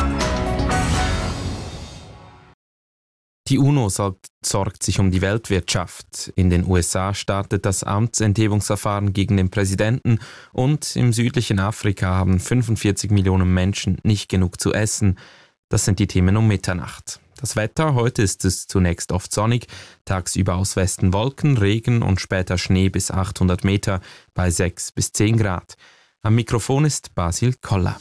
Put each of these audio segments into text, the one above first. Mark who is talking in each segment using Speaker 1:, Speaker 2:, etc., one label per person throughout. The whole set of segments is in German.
Speaker 1: Die UNO sorgt sich um die Weltwirtschaft. In den USA startet das Amtsenthebungsverfahren gegen den Präsidenten und im südlichen Afrika haben 45 Millionen Menschen nicht genug zu essen. Das sind die Themen um Mitternacht. Das Wetter: heute ist es zunächst oft sonnig, tagsüber aus Westen Wolken, Regen und später Schnee bis 800 Meter bei 6 bis 10 Grad. Am Mikrofon ist Basil Koller.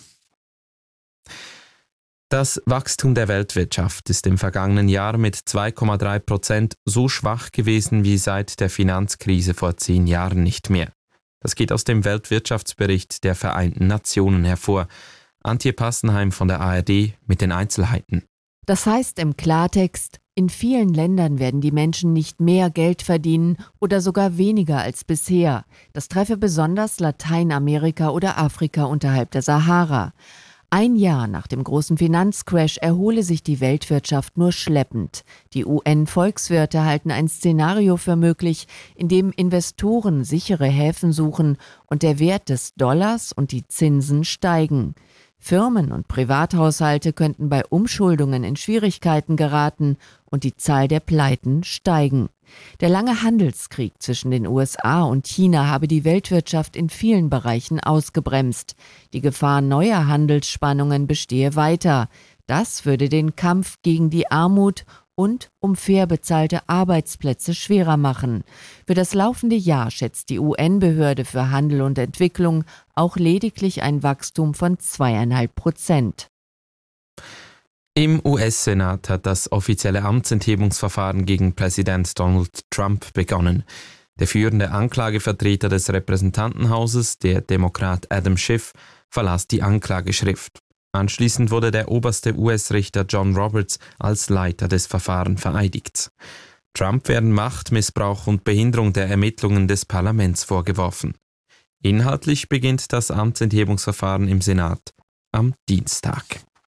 Speaker 1: Das Wachstum der Weltwirtschaft ist im vergangenen Jahr mit 2,3% so schwach gewesen wie seit der Finanzkrise vor 10 Jahren nicht mehr. Das geht aus dem Weltwirtschaftsbericht der Vereinten Nationen hervor. Antje Passenheim von der ARD mit den Einzelheiten.
Speaker 2: Das heißt im Klartext, in vielen Ländern werden die Menschen nicht mehr Geld verdienen oder sogar weniger als bisher. Das treffe besonders Lateinamerika oder Afrika unterhalb der Sahara. Ein Jahr nach dem großen Finanzcrash erhole sich die Weltwirtschaft nur schleppend. Die UN-Volkswirte halten ein Szenario für möglich, in dem Investoren sichere Häfen suchen und der Wert des Dollars und die Zinsen steigen. Firmen und Privathaushalte könnten bei Umschuldungen in Schwierigkeiten geraten und die Zahl der Pleiten steigen. Der lange Handelskrieg zwischen den USA und China habe die Weltwirtschaft in vielen Bereichen ausgebremst. Die Gefahr neuer Handelsspannungen bestehe weiter. Das würde den Kampf gegen die Armut und um fair bezahlte Arbeitsplätze schwerer machen. Für das laufende Jahr schätzt die UN-Behörde für Handel und Entwicklung auch lediglich ein Wachstum von 2,5%.
Speaker 1: Im US-Senat hat das offizielle Amtsenthebungsverfahren gegen Präsident Donald Trump begonnen. Der führende Anklagevertreter des Repräsentantenhauses, der Demokrat Adam Schiff, verlas die Anklageschrift. Anschließend wurde der oberste US-Richter John Roberts als Leiter des Verfahrens vereidigt. Trump werden Machtmissbrauch und Behinderung der Ermittlungen des Parlaments vorgeworfen. Inhaltlich beginnt das Amtsenthebungsverfahren im Senat am Dienstag.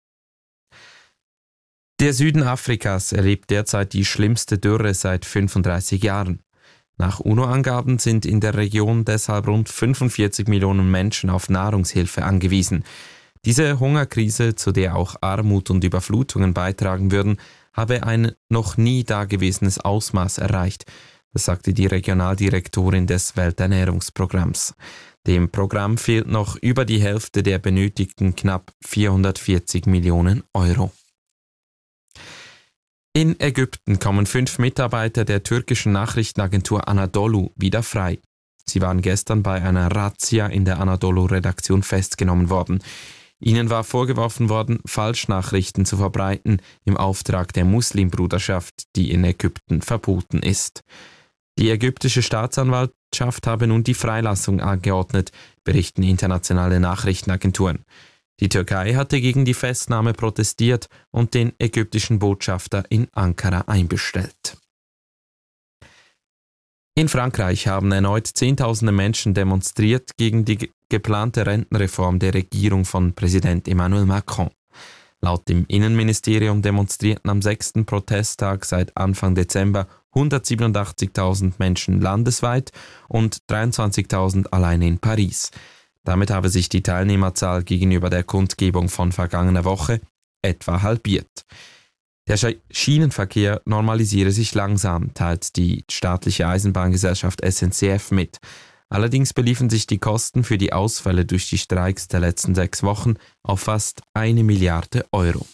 Speaker 1: Der Süden Afrikas erlebt derzeit die schlimmste Dürre seit 35 Jahren. Nach UNO-Angaben sind in der Region deshalb rund 45 Millionen Menschen auf Nahrungshilfe angewiesen. Diese Hungerkrise, zu der auch Armut und Überflutungen beitragen würden, habe ein noch nie dagewesenes Ausmaß erreicht. Das sagte die Regionaldirektorin des Welternährungsprogramms. Dem Programm fehlt noch über die Hälfte der benötigten knapp 440 Millionen Euro. In Ägypten kommen 5 Mitarbeiter der türkischen Nachrichtenagentur Anadolu wieder frei. Sie waren gestern bei einer Razzia in der Anadolu-Redaktion festgenommen worden. Ihnen war vorgeworfen worden, Falschnachrichten zu verbreiten im Auftrag der Muslimbruderschaft, die in Ägypten verboten ist. Die ägyptische Staatsanwaltschaft habe nun die Freilassung angeordnet, berichten internationale Nachrichtenagenturen. Die Türkei hatte gegen die Festnahme protestiert und den ägyptischen Botschafter in Ankara einbestellt. In Frankreich haben erneut Zehntausende Menschen demonstriert gegen die geplante Rentenreform der Regierung von Präsident Emmanuel Macron. Laut dem Innenministerium demonstrierten am 6. Protesttag seit Anfang Dezember 187.000 Menschen landesweit und 23.000 alleine in Paris. Damit habe sich die Teilnehmerzahl gegenüber der Kundgebung von vergangener Woche etwa halbiert. Der Schienenverkehr normalisiere sich langsam, teilt die staatliche Eisenbahngesellschaft SNCF mit. Allerdings beliefen sich die Kosten für die Ausfälle durch die Streiks der letzten 6 Wochen auf fast 1 Milliarde Euro.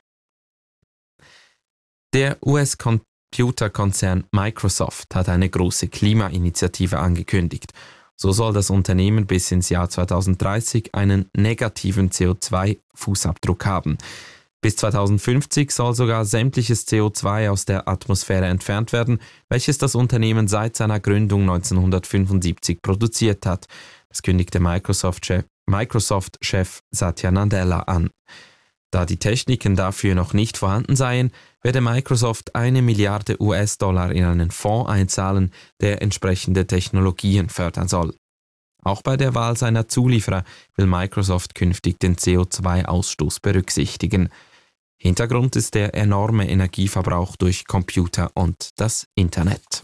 Speaker 1: Der US-Computerkonzern Microsoft hat eine große Klimainitiative angekündigt. So soll das Unternehmen bis ins Jahr 2030 einen negativen CO2-Fußabdruck haben. Bis 2050 soll sogar sämtliches CO2 aus der Atmosphäre entfernt werden, welches das Unternehmen seit seiner Gründung 1975 produziert hat. Das kündigte Microsoft-Chef Satya Nadella an. Da die Techniken dafür noch nicht vorhanden seien, werde Microsoft 1 Milliarde US-Dollar in einen Fonds einzahlen, der entsprechende Technologien fördern soll. Auch bei der Wahl seiner Zulieferer will Microsoft künftig den CO2-Ausstoß berücksichtigen. Hintergrund ist der enorme Energieverbrauch durch Computer und das Internet.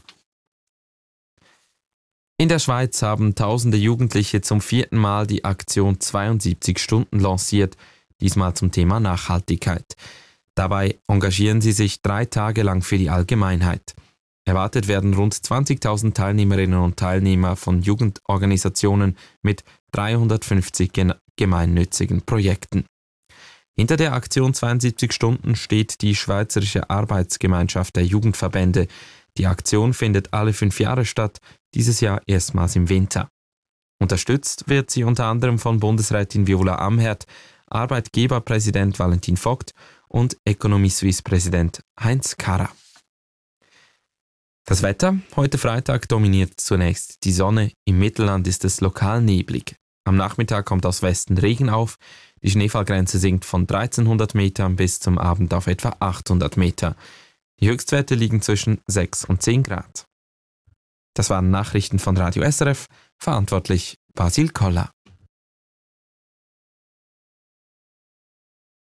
Speaker 1: In der Schweiz haben tausende Jugendliche zum 4. Mal die Aktion 72 Stunden lanciert. diesmal zum Thema Nachhaltigkeit. Dabei engagieren sie sich 3 Tage lang für die Allgemeinheit. Erwartet werden rund 20.000 Teilnehmerinnen und Teilnehmer von Jugendorganisationen mit 350 gemeinnützigen Projekten. Hinter der Aktion 72 Stunden steht die Schweizerische Arbeitsgemeinschaft der Jugendverbände. Die Aktion findet alle 5 Jahre statt, dieses Jahr erstmals im Winter. Unterstützt wird sie unter anderem von Bundesrätin Viola Amherd, Arbeitgeberpräsident Valentin Vogt und Economie Suisse Präsident Heinz Karrer. Das Wetter: Heute Freitag dominiert zunächst die Sonne, im Mittelland ist es lokal neblig. Am Nachmittag kommt aus Westen Regen auf, die Schneefallgrenze sinkt von 1300 Metern bis zum Abend auf etwa 800 Meter. Die Höchstwerte liegen zwischen 6 und 10 Grad. Das waren Nachrichten von Radio SRF, verantwortlich Basil Koller.